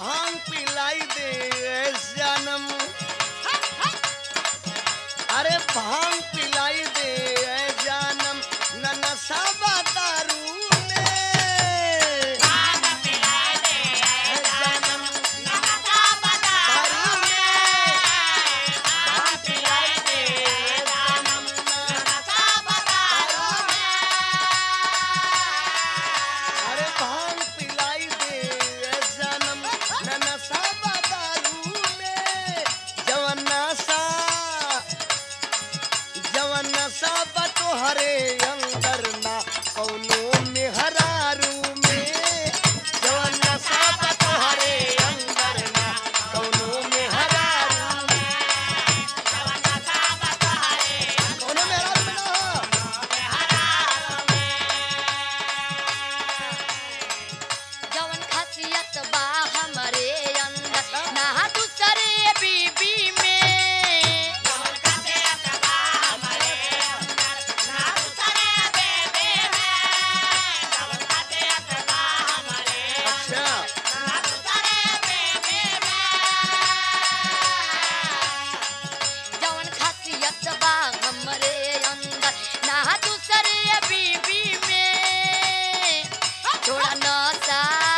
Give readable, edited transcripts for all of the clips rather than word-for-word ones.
भांग पिलाई दे जानम, अरे भांग पिलाई दे जानम, न नशा दारू में, भांग पिलाई दे जानम, न नशा दारू में, भांग पिलाई दे जानम, न नशा दारू में, अरे भांग पिलाई दे जानम, न नशा दारू में, जवन नशा बतोहरे अंदर ना कौनो में हरारू में, जवन नशा बतोहरे अंदर ना कौनो में हरारू में, जवन नशा बतोहरे कौनो में हरारू में, जवन खासियत बा हमरे अंदर ना दूसरे बीबी में, जवन खासियत बा हमरे अंदर ना दूसरे बीबी में, थोड़ा नशा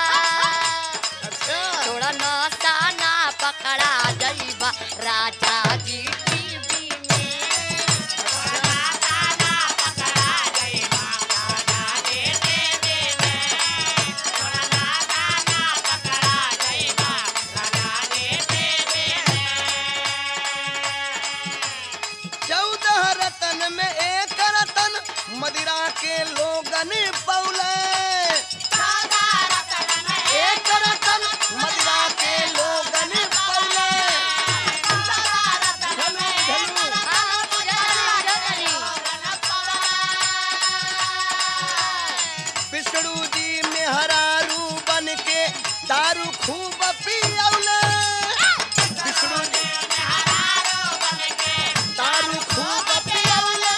ना पकड़ा जाइबा राजा जी टीवी में, थोड़ा नशा ना पकड़ा जाइबा राजा जी टीवी में, थोड़ा नशा ना पकड़ा जाइबा राजा जी टीवी में। 14 रतन में एक रतन मदिरा के लोगन पौले, एक रतन मदिरा के लोगन पौले, विष्णु जी में हरारू बन के दारू खूब पियौले, विष्णु जी में हरारू बन के दारू खूब पियौले,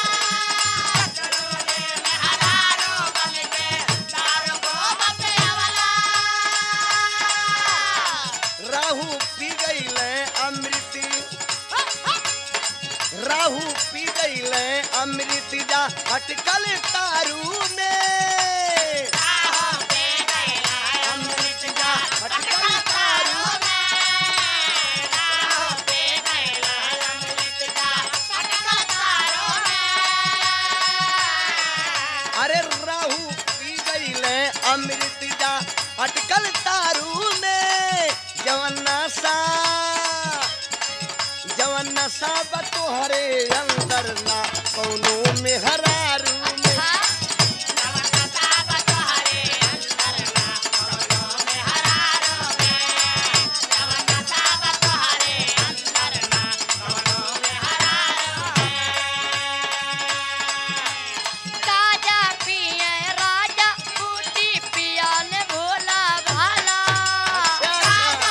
राहु पी गईले अमृत, राहु पी गईले अमृत जा अटकल तारू में, अमृत जा अटकल तारू में, अरे राहु पी गईले अमृत जा अटकल तारू में, जवन नशा बतोहरे अंदर ना कौनो में हरारू में, जवन नशा बतोहरे अंदर ना कौनो में हरारू में, जवन नशा बतोहरे अंदर ना कौनो में हरारू में। ताजा पिए राजा बूटी पियाल भोला भाला, राजा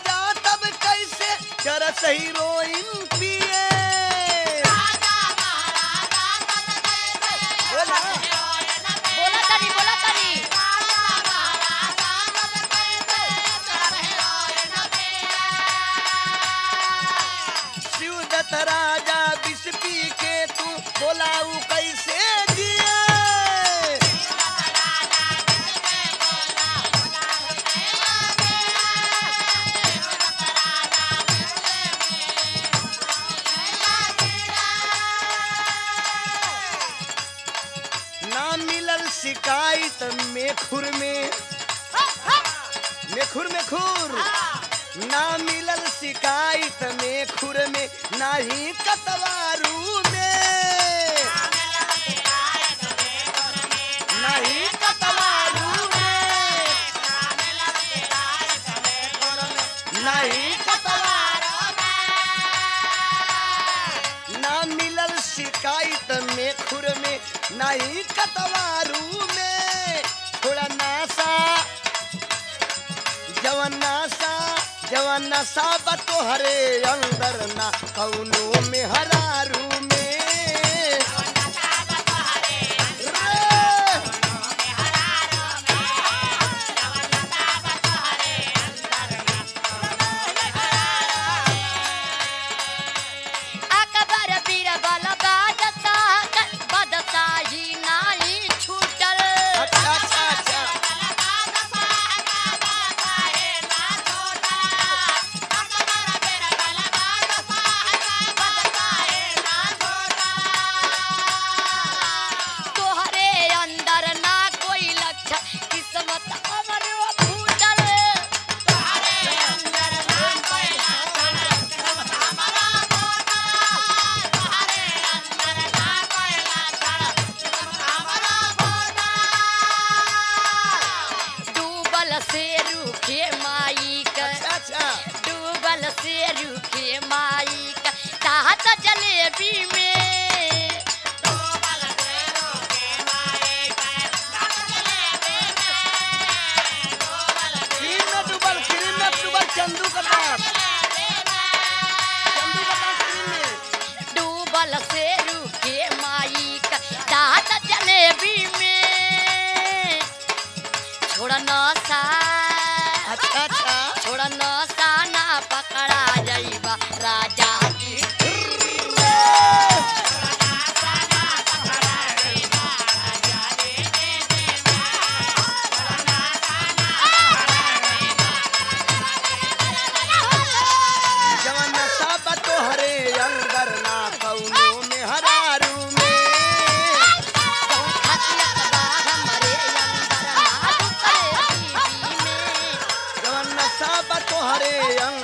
हीरोइन पिए राजा शिकायत मेखुर में मेखुर मेखुर ना मिलल शिकायत मेखुर में नाही कतवारू में नहीं कतवारू में नहीं कतवारू ना मिलल शिकायत मेखुर में नहीं कतवारू में थोड़ा नासा जवन नशा बतोहरे अंदर ना कौनो में हरारू में अकबर बीरबल बादशाही नाही छूटल अच्छा अच्छा अच्छा तोहरे अंदर ना कोई लक्षण किस्मत अमर फूटल डूबल से रूखे माई का अच्छा डूबल से रूखे माई का चाहत जलेबी में क्रीम में डूबल चंदू का बाप क्रीम में डूबल से रूखे माई का चाहत जलेबी में छोड़ नशा अच्छा अच्छा छोड़ नशा ना पकड़ा जाइबा राजा की जवन नशा बतोहरे अंदर ना कौनो में हरारू में खसियत बा हमरे अंदर ना दुखरे बीबी में जवन नशा बतोहरे अंदर